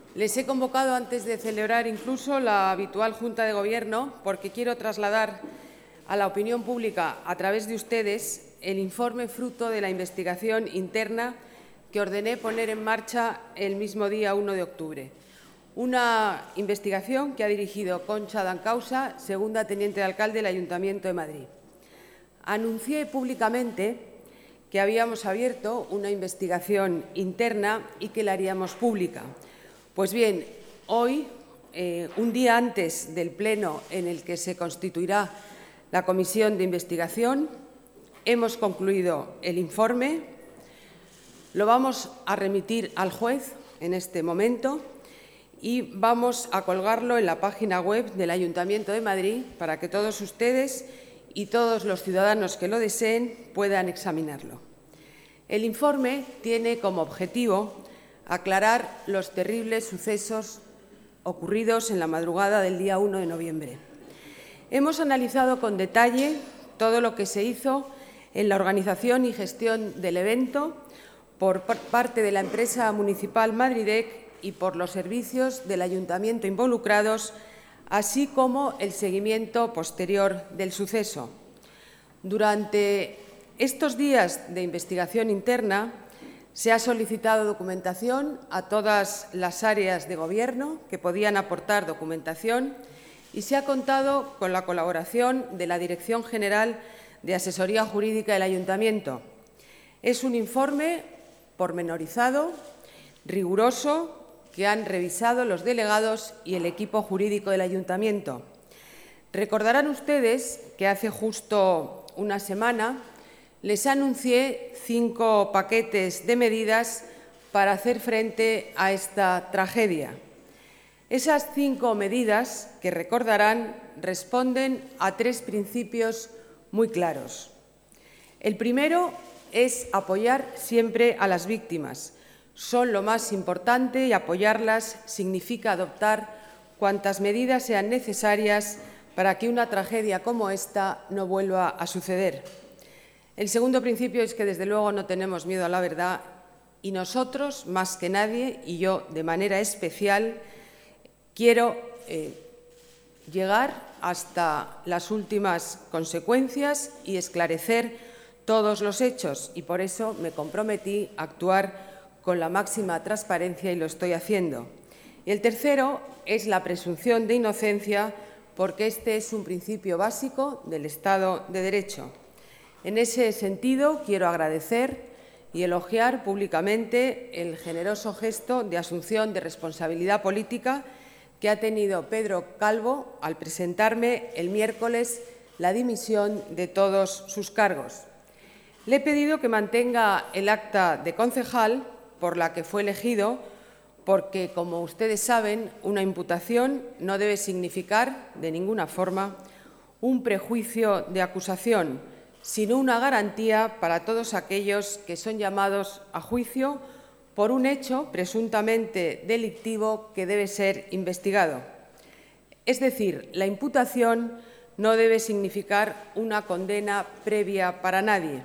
Les he convocado antes de celebrar incluso la habitual Junta de Gobierno porque quiero trasladar a la opinión pública, a través de ustedes, el informe fruto de la investigación interna que ordené poner en marcha el mismo día 1 de octubre. Una investigación que ha dirigido Concha Dancausa, segunda teniente de alcalde del Ayuntamiento de Madrid. Anuncié públicamente que habíamos abierto una investigación interna y que la haríamos pública. Pues bien, hoy, un día antes del pleno en el que se constituirá la comisión de investigación, hemos concluido el informe, lo vamos a remitir al juez en este momento y vamos a colgarlo en la página web del Ayuntamiento de Madrid para que todos ustedes y todos los ciudadanos que lo deseen puedan examinarlo. El informe tiene como objetivo aclarar los terribles sucesos ocurridos en la madrugada del día 1 de noviembre. Hemos analizado con detalle todo lo que se hizo en la organización y gestión del evento por parte de la empresa municipal Madridec y por los servicios del Ayuntamiento involucrados, así como el seguimiento posterior del suceso. Durante estos días de investigación interna se ha solicitado documentación a todas las áreas de Gobierno que podían aportar documentación y se ha contado con la colaboración de la Dirección General de Asesoría Jurídica del Ayuntamiento. Es un informe pormenorizado, riguroso, que han revisado los delegados y el equipo jurídico del Ayuntamiento. Recordarán ustedes que hace justo una semana les anuncié 5 paquetes de medidas para hacer frente a esta tragedia. Esas 5 medidas, que recordarán, responden a 3 principios muy claros. El primero es apoyar siempre a las víctimas. Son lo más importante y apoyarlas significa adoptar cuantas medidas sean necesarias para que una tragedia como esta no vuelva a suceder. El segundo principio es que, desde luego, no tenemos miedo a la verdad y nosotros, más que nadie, y yo de manera especial, quiero llegar hasta las últimas consecuencias y esclarecer todos los hechos y por eso me comprometí a actuar con la máxima transparencia y lo estoy haciendo. Y el tercero es la presunción de inocencia, porque este es un principio básico del Estado de Derecho. En ese sentido, quiero agradecer y elogiar públicamente el generoso gesto de asunción de responsabilidad política que ha tenido Pedro Calvo al presentarme el miércoles la dimisión de todos sus cargos. Le he pedido que mantenga el acta de concejal por la que fue elegido, porque, como ustedes saben, una imputación no debe significar de ninguna forma un prejuicio de acusación, sino una garantía para todos aquellos que son llamados a juicio por un hecho presuntamente delictivo que debe ser investigado. Es decir, la imputación no debe significar una condena previa para nadie.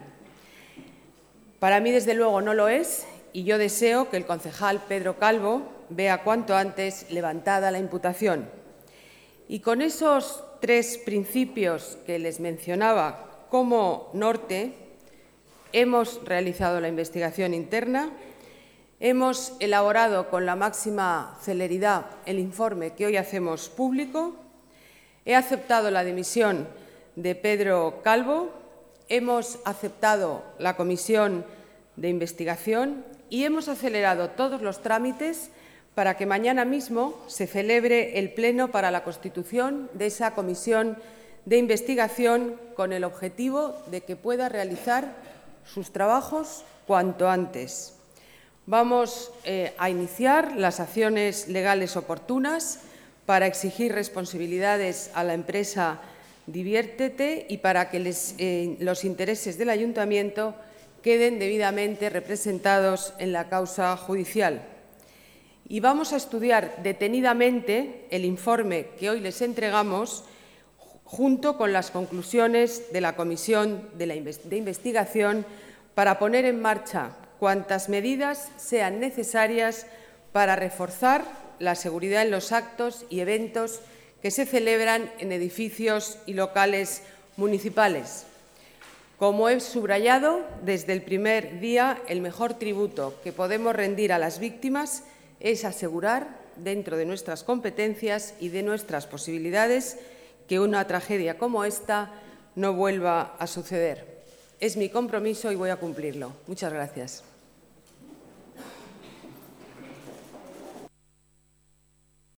Para mí, desde luego, no lo es, y yo deseo que el concejal Pedro Calvo vea cuanto antes levantada la imputación. Y con esos 3 principios que les mencionaba como norte, hemos realizado la investigación interna, hemos elaborado con la máxima celeridad el informe que hoy hacemos público, he aceptado la dimisión de Pedro Calvo, hemos aceptado la comisión de investigación y hemos acelerado todos los trámites para que mañana mismo se celebre el pleno para la constitución de esa comisión de investigación con el objetivo de que pueda realizar sus trabajos cuanto antes. Vamos a iniciar las acciones legales oportunas para exigir responsabilidades a la empresa Diviértete y para que los intereses del Ayuntamiento queden debidamente representados en la causa judicial. Y vamos a estudiar detenidamente el informe que hoy les entregamos junto con las conclusiones de la comisión de investigación para poner en marcha cuantas medidas sean necesarias para reforzar la seguridad en los actos y eventos que se celebran en edificios y locales municipales. Como he subrayado desde el primer día, el mejor tributo que podemos rendir a las víctimas es asegurar, dentro de nuestras competencias y de nuestras posibilidades, que una tragedia como esta no vuelva a suceder. Es mi compromiso y voy a cumplirlo. Muchas gracias.